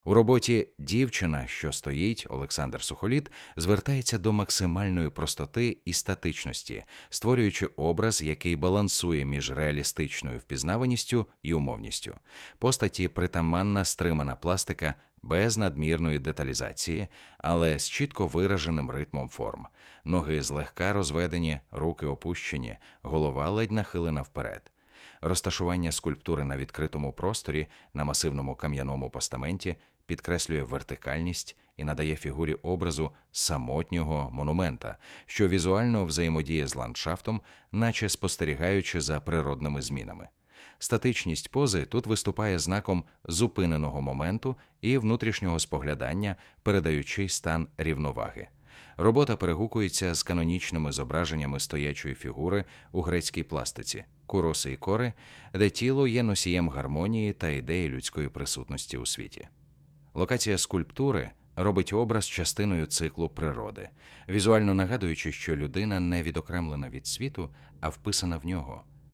У роботі «Дівчина, що стоїть» Олександр Сухоліт звертається до максимальної простоти і статичності, створюючи образ, який балансує між реалістичною впізнаваністю і умовністю. Постаті притаманна стримана пластика без надмірної деталізації, але з чітко вираженим ритмом форм. Ноги злегка розведені, руки опущені, голова ледь нахилена вперед. Розташування скульптури на відкритому просторі, на масивному кам'яному постаменті підкреслює вертикальність і надає фігурі образу самотнього монумента, що візуально взаємодіє з ландшафтом, наче спостерігаючи за природними змінами. Статичність пози тут виступає знаком зупиненого моменту і внутрішнього споглядання, передаючи стан рівноваги. Робота перегукується з канонічними зображеннями стоячої фігури у грецькій пластиці «Куроси і кори», де тіло є носієм гармонії та ідеї людської присутності у світі. Локація скульптури робить образ частиною циклу природи, візуально нагадуючи, що людина не відокремлена від світу, а вписана в нього.